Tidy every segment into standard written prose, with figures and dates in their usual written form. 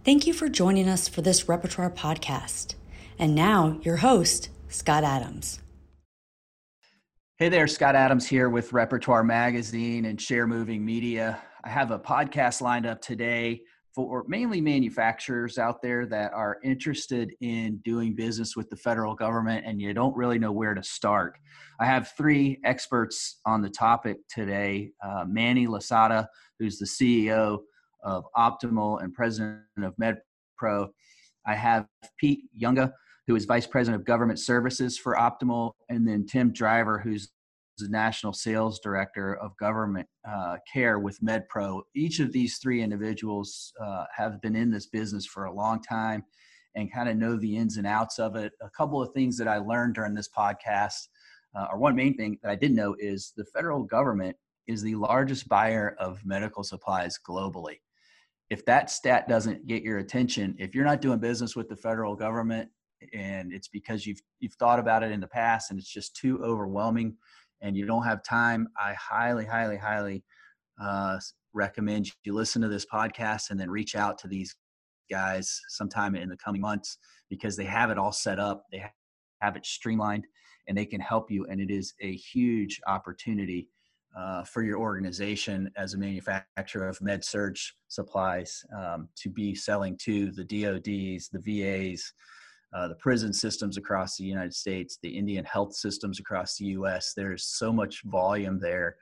Thank you for joining us for this Repertoire podcast. And now, your host, Scott Adams. Hey there, Scott Adams here with Repertoire Magazine and Share Moving Media. I have a podcast lined up today for mainly manufacturers out there that are interested in doing business with the federal government and you don't really know where to start. I have three experts on the topic today. Manny Lasada, who's the CEO of Optimal and president of MedPro. I have Pete Yunga, who is Vice President of Government Services for Optimal, and then Tim Driver, who's the National Sales Director of Government Care with MedPro. Each of these three individuals have been in this business for a long time and kind of know the ins and outs of it. A couple of things that I learned during this podcast, or one main thing that I didn't know, is the federal government is the largest buyer of medical supplies globally. If that stat doesn't get your attention, if you're not doing business with the federal government, and it's because you've thought about it in the past and it's just too overwhelming and you don't have time, I highly recommend you listen to this podcast and then reach out to these guys sometime in the coming months, because they have it all set up, they have it streamlined, and they can help you. And it is a huge opportunity for your organization as a manufacturer of med-surg supplies to be selling to the DODs, the VAs, the prison systems across the United States, the Indian health systems across the U.S. There's so much volume there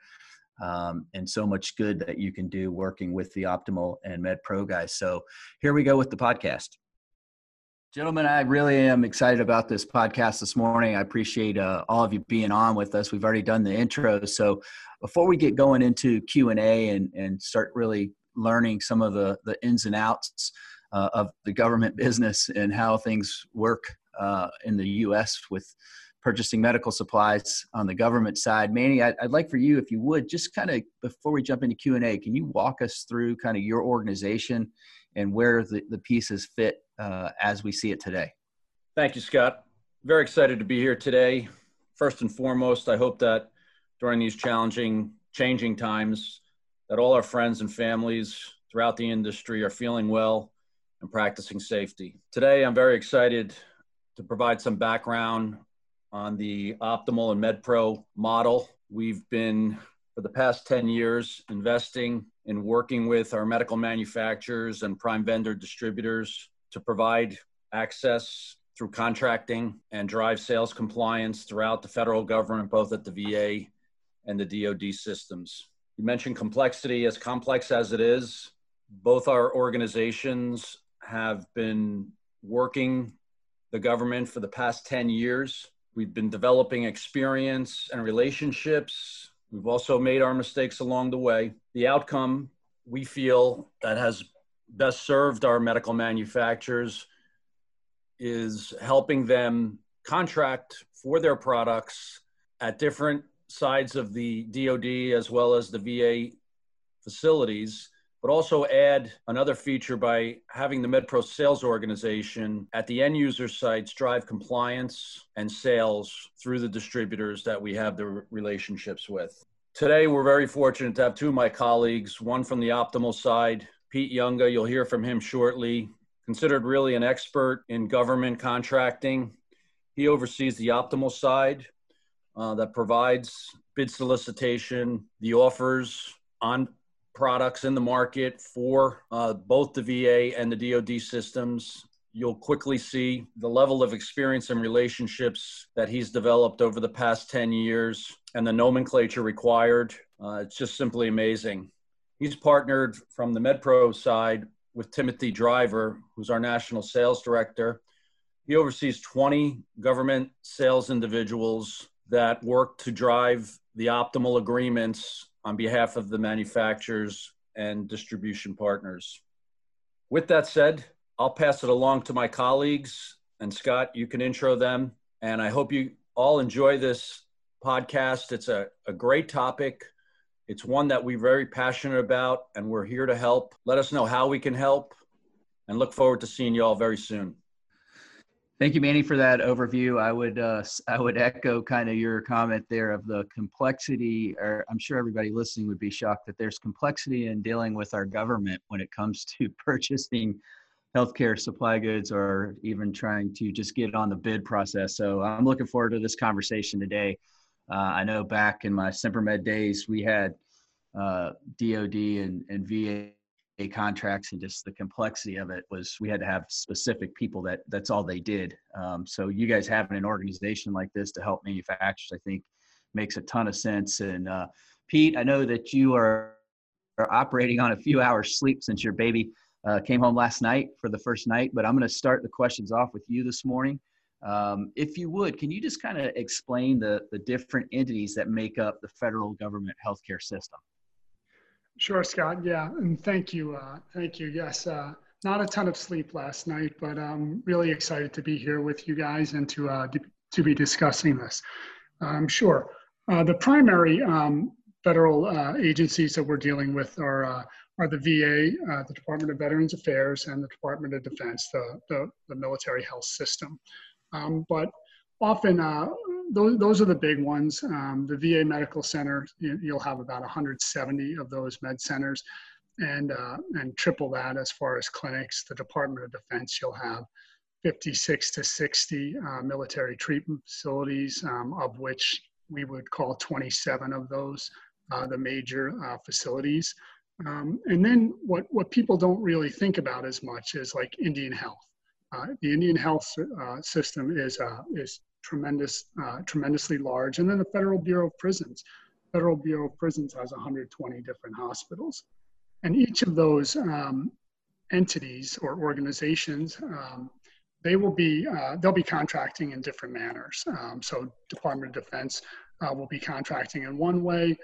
and so much good that you can do working with the Optimal and MedPro guys. So here we go with the podcast. Gentlemen, I really am excited about this podcast this morning. I appreciate all of you being on with us. We've already done the intro. So before we get going into Q&A and start really learning some of the ins and outs of the government business and how things work in the U.S. with purchasing medical supplies on the government side. Manny, I'd like for you, if you would, just kind of before we jump into Q&A, can you walk us through kind of your organization and where the pieces fit as we see it today? Thank you, Scott. Very excited to be here today. First and foremost, I hope that during these changing times, that all our friends and families throughout the industry are feeling well and practicing safety. Today, I'm very excited to provide some background on the Optimal and MedPro model. We've been, for the past 10 years, investing in working with our medical manufacturers and prime vendor distributors to provide access through contracting and drive sales compliance throughout the federal government, both at the VA and the DOD systems. You mentioned complexity. As complex as it is, both our organizations have been working the government for the past 10 years. We've been developing experience and relationships. We've also made our mistakes along the way. The outcome, we feel, that has best served our medical manufacturers is helping them contract for their products at different sides of the DOD as well as the VA facilities, but also add another feature by having the MedPro sales organization at the end user sites drive compliance and sales through the distributors that we have the relationships with. Today, we're very fortunate to have two of my colleagues, one from the Optimal side, Pete Yunga, you'll hear from him shortly, considered really an expert in government contracting. He oversees the Optimal side that provides bid solicitation, the offers on products in the market for both the VA and the DOD systems. You'll quickly see the level of experience and relationships that he's developed over the past 10 years and the nomenclature required. It's just simply amazing. He's partnered from the MedPro side with Timothy Driver, who's our National Sales Director. He oversees 20 government sales individuals that work to drive the Optimal agreements on behalf of the manufacturers and distribution partners. With that said, I'll pass it along to my colleagues, and Scott, you can intro them. And I hope you all enjoy this podcast. It's a great topic. It's one that we're very passionate about, and we're here to help. Let us know how we can help, and look forward to seeing you all very soon. Thank you, Manny, for that overview. I would echo kind of your comment there of the complexity, or I'm sure everybody listening would be shocked that there's complexity in dealing with our government when it comes to purchasing healthcare supply goods or even trying to just get on the bid process. So I'm looking forward to this conversation today. I know back in my SemperMed days, we had DOD and VA contracts, and just the complexity of it was we had to have specific people that's all they did. So you guys having an organization like this to help manufacturers, I think makes a ton of sense. And Pete, I know that you are operating on a few hours sleep since your baby came home last night for the first night, but I'm going to start the questions off with you this morning. If you would, can you just kind of explain the different entities that make up the federal government healthcare system? Sure, Scott. Yeah, and thank you. Thank you. Yes, not a ton of sleep last night, but I'm really excited to be here with you guys and to be discussing this. Sure. The primary federal agencies that we're dealing with are the VA, the Department of Veterans Affairs, and the Department of Defense, the military health system. But often, those are the big ones. The VA Medical Center, you'll have about 170 of those med centers, and triple that as far as clinics. The Department of Defense, you'll have 56 to 60 military treatment facilities, of which we would call 27 of those the major facilities. And then what people don't really think about as much is like Indian Health. The Indian Health system is tremendously large. And then the Federal Bureau of Prisons. Federal Bureau of Prisons has 120 different hospitals. And each of those entities or organizations, they'll be contracting in different manners. So Department of Defense will be contracting in one way.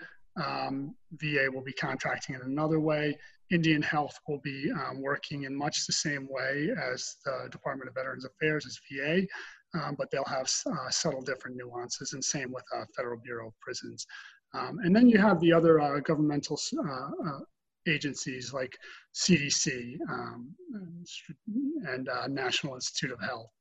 VA will be contracting in another way. Indian Health will be working in much the same way as the Department of Veterans Affairs as VA, but they'll have subtle different nuances, and same with Federal Bureau of Prisons. And then you have the other governmental agencies like CDC and National Institute of Health.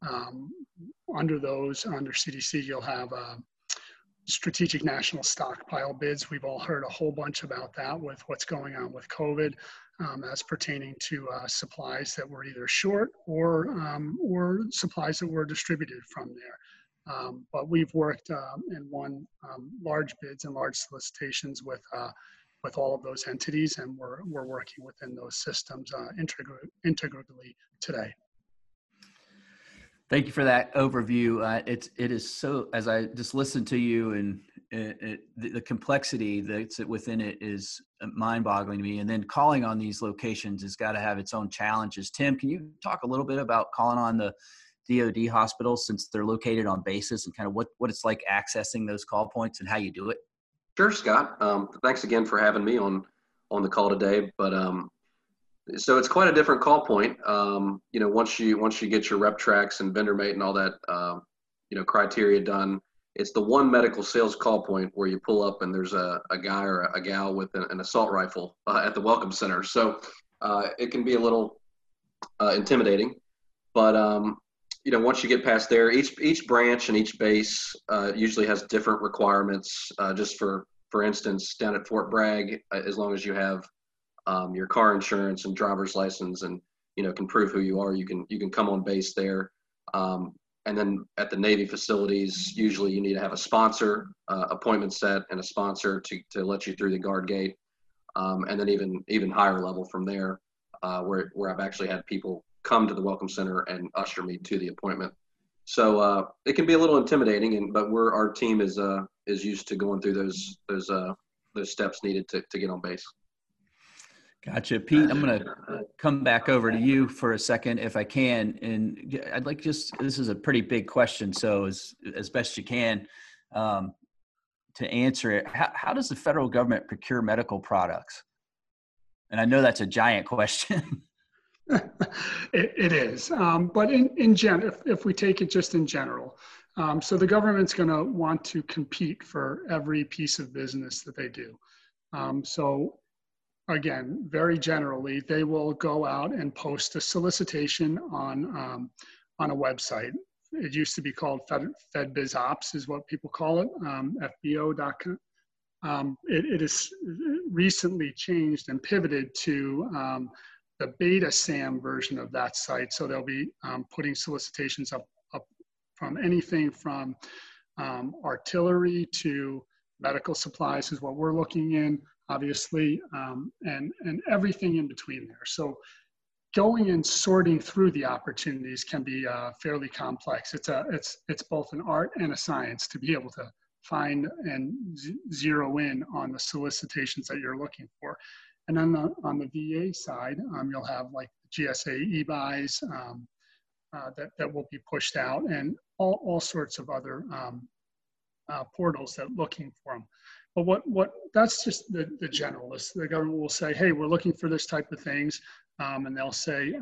Under CDC, you'll have strategic national stockpile bids. We've all heard a whole bunch about that with what's going on with COVID, as pertaining to supplies that were either short or supplies that were distributed from there. But we've worked and won large bids and large solicitations with all of those entities, and we're working within those systems integrally today. Thank you for that overview. It is so, as I just listened to you, and the complexity that's within it is mind-boggling to me. And then calling on these locations has got to have its own challenges. Tim, can you talk a little bit about calling on the DoD hospitals, since they're located on bases, and kind of what it's like accessing those call points and how you do it? Sure, Scott. Thanks again for having me on the call today. But so it's quite a different call point. Once you get your rep tracks and vendor mate and all that, criteria done, it's the one medical sales call point where you pull up and there's a guy or a gal with an assault rifle at the welcome center. So it can be a little intimidating, but once you get past there, each branch and each base usually has different requirements. Just for instance, down at Fort Bragg, as long as you have your car insurance and driver's license and can prove who you are, you can come on base there. And then at the Navy facilities, usually you need to have a sponsor, appointment set, and a sponsor to let you through the guard gate. And then even higher level from there, where I've actually had people come to the welcome center and usher me to the appointment. So it can be a little intimidating, but our team is used to going through those steps needed to get on base. Gotcha. Pete, I'm going to come back over to you for a second if I can. And I'd like this is a pretty big question, so as best you can to answer it. How does the federal government procure medical products? And I know that's a giant question. It is. But in general, if we take it just in general, so the government's going to want to compete for every piece of business that they do. So again, very generally, they will go out and post a solicitation on a website. It used to be called FedBizOps is what people call it, FBO.com. It is recently changed and pivoted to the beta SAM version of that site. So they'll be putting solicitations up from anything from artillery to medical supplies is what we're looking in, obviously, and everything in between there. So going and sorting through the opportunities can be fairly complex. It's both an art and a science to be able to find and zero in on the solicitations that you're looking for. And then on the VA side, you'll have like GSA e-buys that will be pushed out, and all sorts of other portals that looking for them. But what that's just the generalist. The government will say, hey, we're looking for this type of things, and they'll say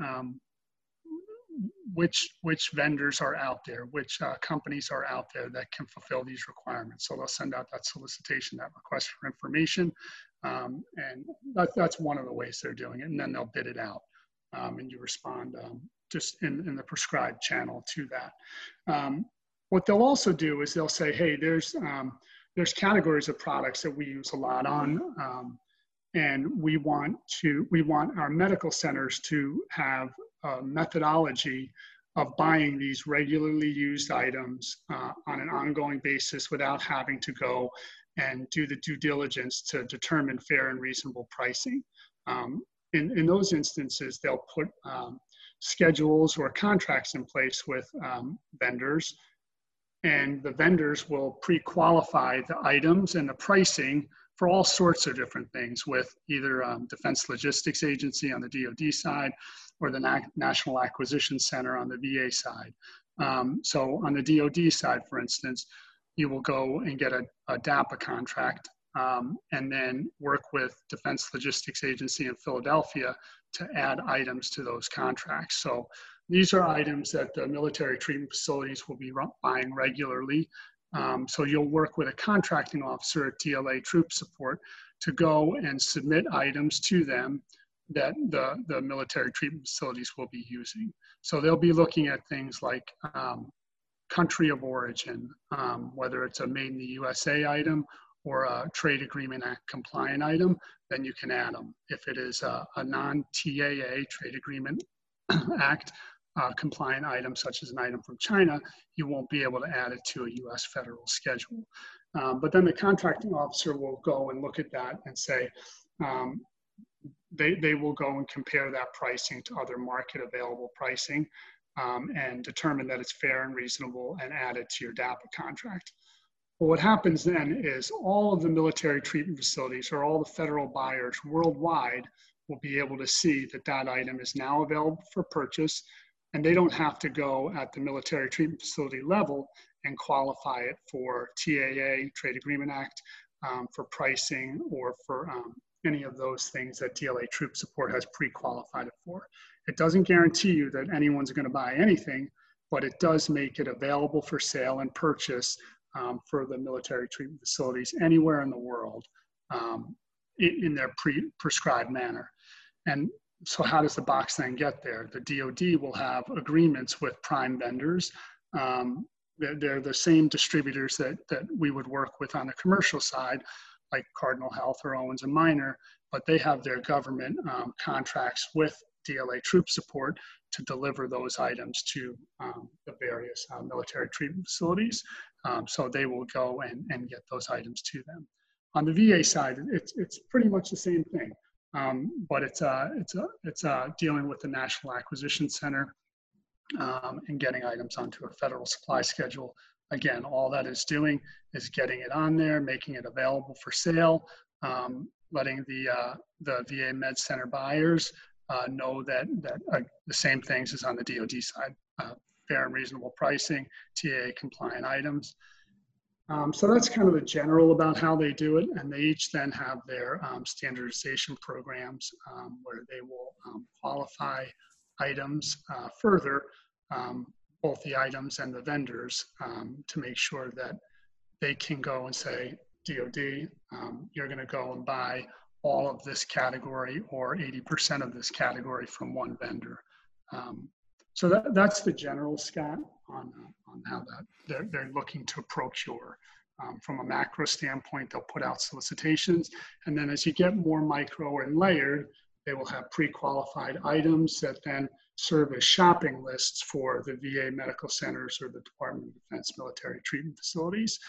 which vendors are out there, which companies are out there that can fulfill these requirements. So they'll send out that solicitation, that request for information, and that's one of the ways they're doing it. And then they'll bid it out, and you respond just in the prescribed channel to that. What they'll also do is they'll say, hey, there's categories of products that we use a lot on, and we want our medical centers to have a methodology of buying these regularly used items on an ongoing basis without having to go and do the due diligence to determine fair and reasonable pricing. In those instances, they'll put schedules or contracts in place with vendors, and the vendors will pre-qualify the items and the pricing for all sorts of different things with either Defense Logistics Agency on the DoD side or the National Acquisition Center on the VA side. So on the DoD side, for instance, you will go and get a DAPA contract and then work with Defense Logistics Agency in Philadelphia to add items to those contracts. So these are items that the military treatment facilities will be buying regularly. So you'll work with a contracting officer at DLA Troop Support to go and submit items to them that the military treatment facilities will be using. So they'll be looking at things like country of origin, whether it's a made in the USA item or a Trade Agreement Act compliant item, then you can add them. If it is a non-TAA, Trade Agreement Act compliant item, such as an item from China, you won't be able to add it to a US federal schedule. But then the contracting officer will go and look at that and say, they will go and compare that pricing to other market available pricing and determine that it's fair and reasonable and add it to your DAPA contract. Well, what happens then is all of the military treatment facilities or all the federal buyers worldwide will be able to see that that item is now available for purchase, and they don't have to go at the military treatment facility level and qualify it for TAA, Trade Agreement Act, for pricing or for any of those things that DLA Troop Support has pre-qualified it for. It doesn't guarantee you that anyone's going to buy anything, but it does make it available for sale and purchase for the military treatment facilities anywhere in the world in their prescribed manner. And so how does the box then get there? The DoD will have agreements with prime vendors. They're the same distributors that we would work with on the commercial side, like Cardinal Health or Owens & Minor, but they have their government contracts with DLA Troop Support to deliver those items to the various military treatment facilities. So they will go and get those items to them. On the VA side, it's pretty much the same thing, but it's dealing with the National Acquisition Center and getting items onto a federal supply schedule. Again, all that is doing is getting it on there, making it available for sale, letting the VA Med Center buyers know that the same things as on the DoD side, fair and reasonable pricing, TAA compliant items. So that's kind of the general about how they do it, and they each then have their standardization programs where they will qualify items further, both the items and the vendors, to make sure that they can go and say, DoD, you're going to go and buy all of this category or 80% of this category from one vendor. So that's the general, Scott, on how that they're looking to procure. From a macro standpoint, they'll put out solicitations, and then as you get more micro and layered, They will have pre-qualified items that then serve as shopping lists for the VA medical centers or the Department of Defense military treatment facilities.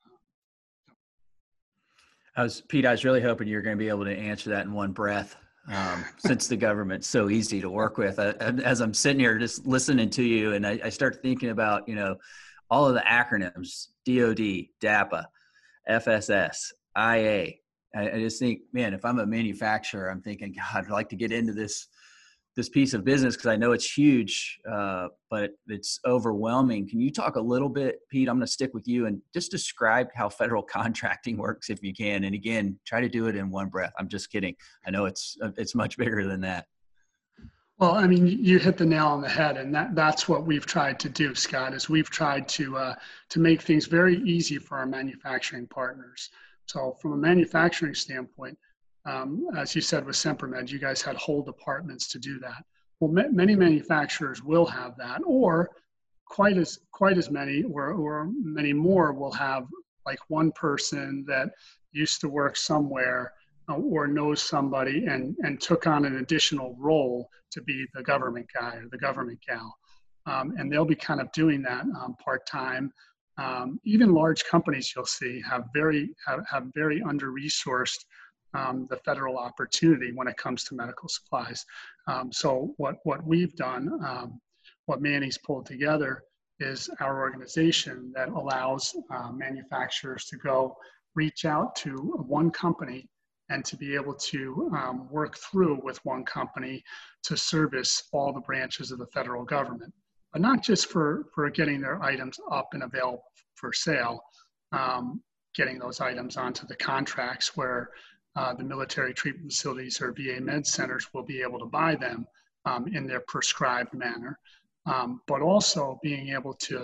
Pete, I was really hoping you were going to be able to answer that in one breath, since the government's so easy to work with. As I'm sitting here just listening to you, and I start thinking about, all of the acronyms: DOD, DAPA, FSS, IA. I just think, man, if I'm a manufacturer, I'm thinking, God, I'd like to get into this piece of business because I know it's huge, but it's overwhelming. Can you talk a little bit, Pete? I'm going to stick with you and just describe how federal contracting works if you can. And again, try to do it in one breath. I'm just kidding. I know it's much bigger than that. Well, I mean, you hit the nail on the head, and that's what we've tried to do, Scott, is we've tried to make things very easy for our manufacturing partners. So from a manufacturing standpoint, as you said with Sempermed, you guys had whole departments to do that. Well, many manufacturers will have that, or quite as many, or many more will have like one person that used to work somewhere or knows somebody and took on an additional role to be the government guy or the government gal. And they'll be kind of doing that part-time. Even large companies you'll see have very under-resourced the federal opportunity when it comes to medical supplies. So what we've done, what Manny's pulled together, is our organization that allows manufacturers to go reach out to one company and to be able to work through with one company to service all the branches of the federal government. But not just for getting their items up and available for sale, getting those items onto the contracts where the military treatment facilities or VA med centers will be able to buy them in their prescribed manner, but also being able to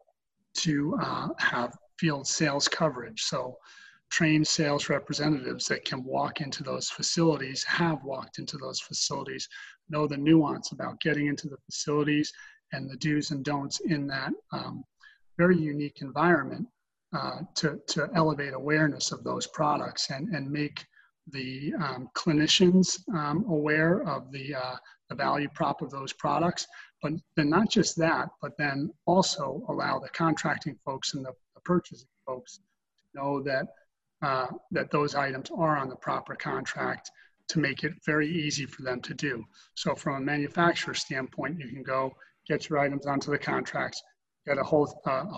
have field sales coverage. So trained sales representatives that can walk into those facilities, have walked into those facilities, know the nuance about getting into the facilities and the do's and don'ts in that very unique environment to elevate awareness of those products and make the clinicians aware of the value prop of those products. But then not just that, but then also allow the contracting folks and the purchasing folks to know that that those items are on the proper contract, to make it very easy for them to do. So from a manufacturer standpoint, you can go get your items onto the contracts, get a whole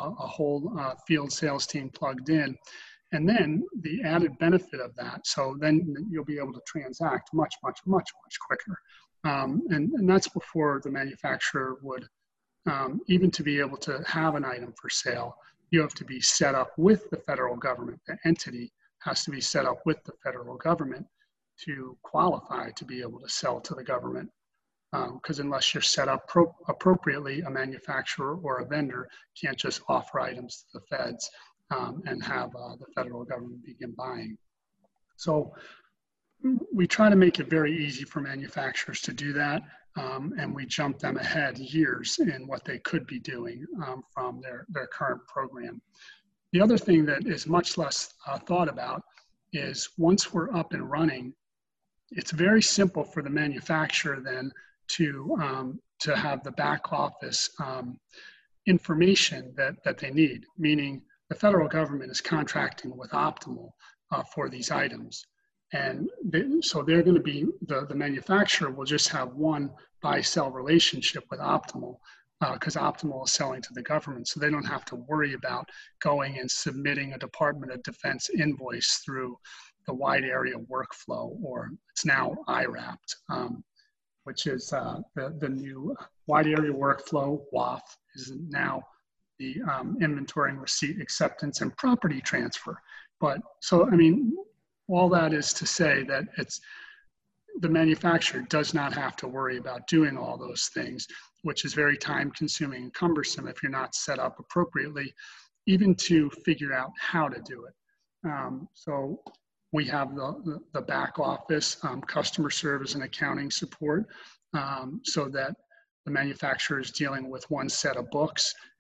field sales team plugged in. And then the added benefit of that, so then you'll be able to transact much quicker. And that's before the manufacturer would, even to be able to have an item for sale, you have to be set up with the federal government. The entity has to be set up with the federal government to qualify to be able to sell to the government. Because unless you're set up appropriately, a manufacturer or a vendor can't just offer items to the feds and have the federal government begin buying. So we try to make it very easy for manufacturers to do that, and we jump them ahead years in what they could be doing from their current program. The other thing that is much less thought about is once we're up and running, it's very simple for the manufacturer then to have the back office information that they need, meaning the federal government is contracting with Optimal for these items. And so they're going to be, the manufacturer will just have one buy-sell relationship with Optimal because Optimal is selling to the government. So they don't have to worry about going and submitting a Department of Defense invoice through the wide area workflow, or it's now IRAPT, which is the new wide area workflow. WAF is now the inventorying, receipt, acceptance, and property transfer. But so, I mean, all that is to say that it's the manufacturer does not have to worry about doing all those things, which is very time consuming and cumbersome if you're not set up appropriately, even to figure out how to do it. So we have the back office, customer service and accounting support, so that the manufacturer is dealing with one set of books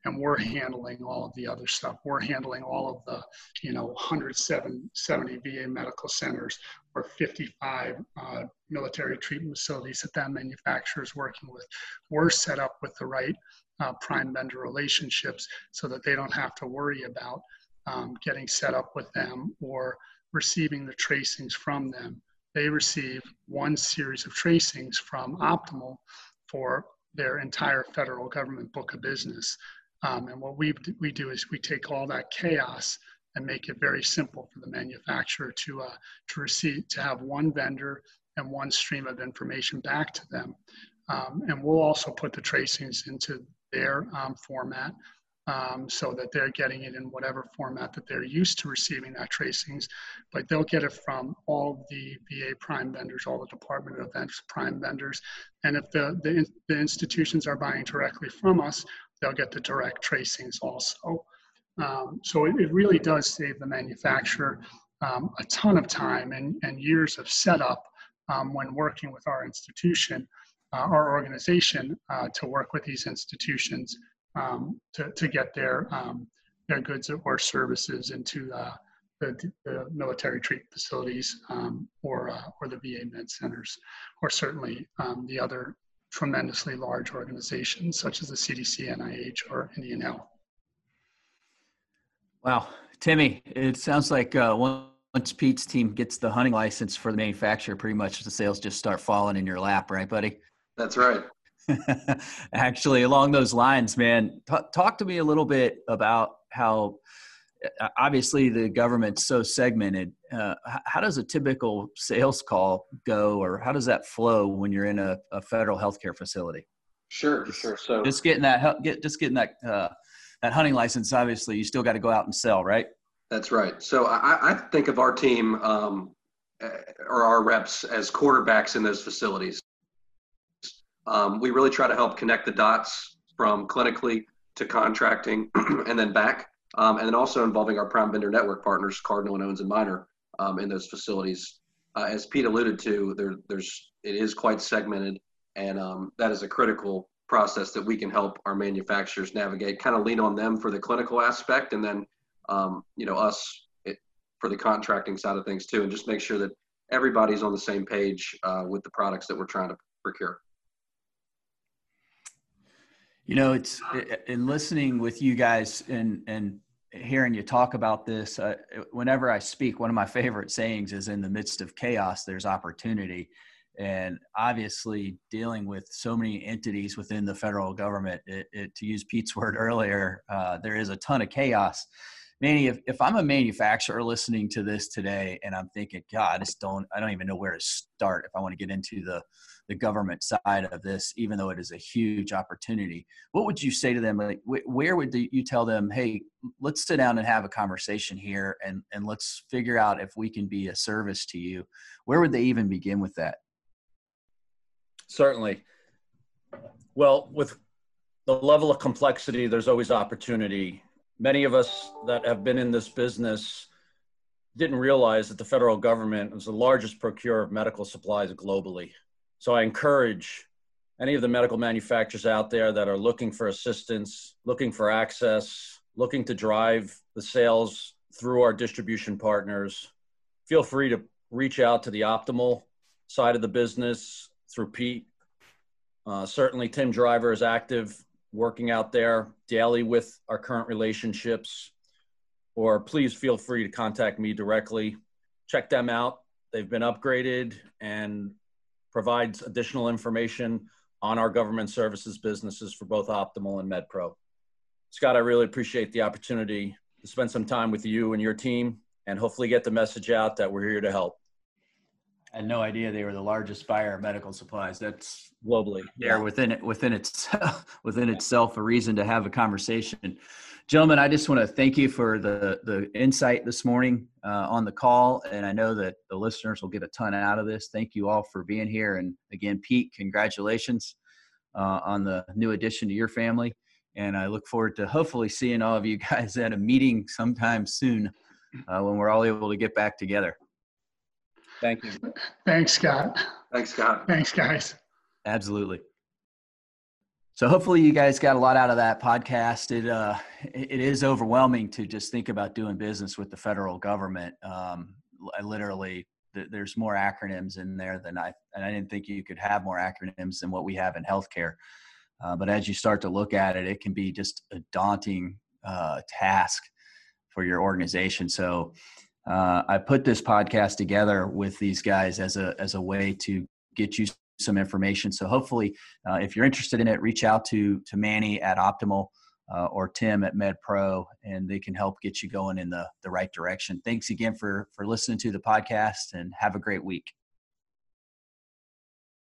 and we're handling all of the other stuff. We're handling all of the, 170 VA medical centers or 55 military treatment facilities that manufacturer is working with. We're set up with the right prime vendor relationships so that they don't have to worry about getting set up with them or receiving the tracings from them. They receive one series of tracings from Optimal for their entire federal government book of business. And what we do is we take all that chaos and make it very simple for the manufacturer to have one vendor and one stream of information back to them. And we'll also put the tracings into their format so that they're getting it in whatever format that they're used to receiving that tracings, but they'll get it from all the VA prime vendors, all the Department of Defense prime vendors. And if the institutions are buying directly from us, they'll get the direct tracings also. So it really does save the manufacturer a ton of time and years of setup when working with our institution, our organization, to work with these institutions to get their goods or services into the military treatment facilities or the VA med centers, or certainly the other tremendously large organizations such as the CDC, NIH, or Indian Health. Wow. Timmy, it sounds like once Pete's team gets the hunting license for the manufacturer, pretty much the sales just start falling in your lap, right, buddy? That's right. Actually, along those lines, man, talk to me a little bit about how obviously the government's so segmented. How does a typical sales call go, or how does that flow when you're in a federal healthcare facility? Sure. So just getting that hunting license, obviously you still got to go out and sell, right? That's right. So I think of our team or our reps as quarterbacks in those facilities. We really try to help connect the dots from clinically to contracting and then back, and then also involving our prime vendor network partners, Cardinal and Owens and Minor, in those facilities. As Pete alluded to, it is quite segmented, and that is a critical process that we can help our manufacturers navigate, kind of lean on them for the clinical aspect, and then us for the contracting side of things too, and just make sure that everybody's on the same page with the products that we're trying to procure. It's in listening with you guys and hearing you talk about this, whenever I speak, one of my favorite sayings is, in the midst of chaos, there's opportunity. And obviously dealing with so many entities within the federal government, to use Pete's word earlier, there is a ton of chaos. Manny, if I'm a manufacturer listening to this today and I'm thinking, God, I don't even know where to start if I want to get into the government side of this, even though it is a huge opportunity, what would you say to them? Like, where would you tell them, hey, let's sit down and have a conversation here and let's figure out if we can be a service to you? Where would they even begin with that? Certainly. Well, with the level of complexity, there's always opportunity. Many of us that have been in this business didn't realize that the federal government is the largest procurer of medical supplies globally. So I encourage any of the medical manufacturers out there that are looking for assistance, looking for access, looking to drive the sales through our distribution partners, feel free to reach out to the Optimal side of the business through Pete. Certainly Tim Driver is active, working out there daily with our current relationships, or please feel free to contact me directly. Check them out. They've been upgraded and provides additional information on our government services businesses for both Optimal and MedPro. Scott, I really appreciate the opportunity to spend some time with you and your team and hopefully get the message out that we're here to help. I had no idea they were the largest buyer of medical supplies. That's globally. Yeah, within itself, a reason to have a conversation. Gentlemen, I just want to thank you for the insight this morning on the call, and I know that the listeners will get a ton out of this. Thank you all for being here, and again, Pete, congratulations on the new addition to your family, and I look forward to hopefully seeing all of you guys at a meeting sometime soon when we're all able to get back together. Thank you. Thanks, Scott. Thanks, Scott. Thanks, guys. Absolutely. So hopefully you guys got a lot out of that podcast. It is overwhelming to just think about doing business with the federal government. I literally, there's more acronyms in there and I didn't think you could have more acronyms than what we have in healthcare. But as you start to look at it, it can be just a daunting task for your organization. So I put this podcast together with these guys as a way to get you some information. So hopefully, if you're interested in it, reach out to Manny at Optimal or Tim at MedPro, and they can help get you going in the right direction. Thanks again for listening to the podcast, and have a great week.